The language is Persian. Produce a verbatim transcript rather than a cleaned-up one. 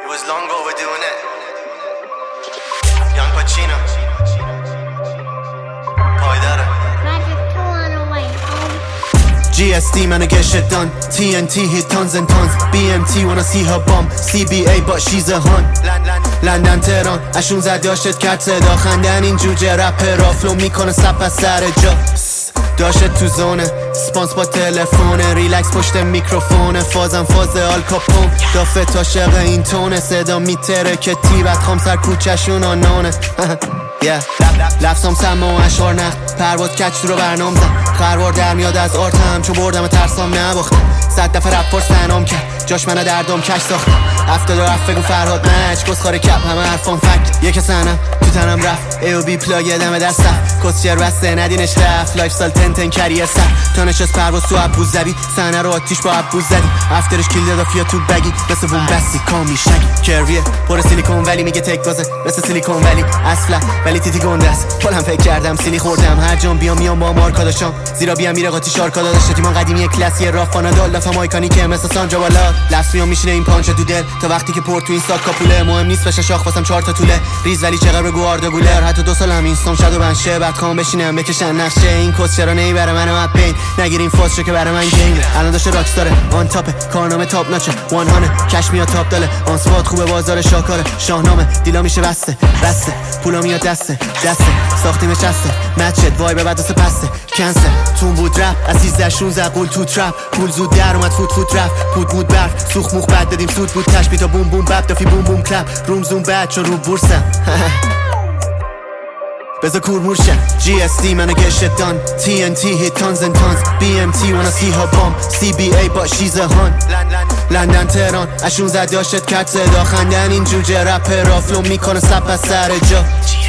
It was long overdue, innit? Young Pacino. پایداره G S D manna get shit done. T N T hit tons and tons. B M T wanna see her bum. C B A but she's a hun. لندن تهران اشون زد داشت کرد صدا خندن این جوجه رپر رافلو میکنه سپ از سر جا داشت تو زونه سپانس با تلفونه ریلکس پشت میکروفونه فازم فاز آل کاپون دافه تا شق این تونه صدا میتره که تیبت خام سر کوچشون آنانه لفظام سم و اشعار نخت پرواز کچ رو برنام زن خروار در میاد از آرتم چون بردم ترسام نباختم صد دفعه رپ پر سنام کرد جاش منو دردم کش ساختم افتاد و رفت بگو فرهاد مچ کس خاره کپ همه حرفام فکت یک سنم تو تنم رفت ای و بی پلاگ دم دستم کس شیر بسته ندینش رفت لایف سال تن تن کریر سر تا نشست پرواز تو عبوز زبی سنه رو آتیش با عبوز زدی افترش کیل دادا فیا تو بگی مثل بوم بستی کامی شگی کریه پر سیلیکون ولی میگه تک بازه مثل سیلیکون ولی اصلا ولی تیتی گنده است پلم فکر کردم سیلی خوردم هر جام بیام میام با مارکا داشتم زیرا بیام میره قاطی شارکا داشت تیمان قدیمی کلاسی رافانا دالا فهم آیکانی که مثل سانجا بالا لفظ میام میشینه این پانچ تو دل تا وقتی که پر تو این ساک کاپوله مهم نیست بشه شاخ واسم چهار تا طوله ریز ولی چقدر بگو آردا گولر حتی دو سالم اینستام شادو بنشه بعد کام بشینم بکشن نقشه این کس چرا نمیبره منو اپ بین نگیرین فاس که برای من گیم الان داشه راکس داره آن تاپ کارنامه تاپ ناچه وان هانه کش میاد تاپ داله آن سواد خوبه بازار شاکاره شاهنامه دیلا میشه بسته بسته پولا میاد دسته دسته ساختیم چسته مچت وای به بعد واسه پسته کنسل تون بود رپ از سیزده شانزده قول تو ترپ پول زود در اومد فوت فوت رفت پود بود برف سوخ موخ بد دادیم سود بود تشبیه تا بوم بوم بب دافی بوم بوم کلپ روم زوم بد چون رو بورسم بذار کور مورشم G S D manna get shit done T N T hit tons and tons B M T wanna see her bum C B A but she's a hun لندن تهران اشون زد داشت کرد صدا خندن این جوجه رپر رافلو میکنه سپ از سر جا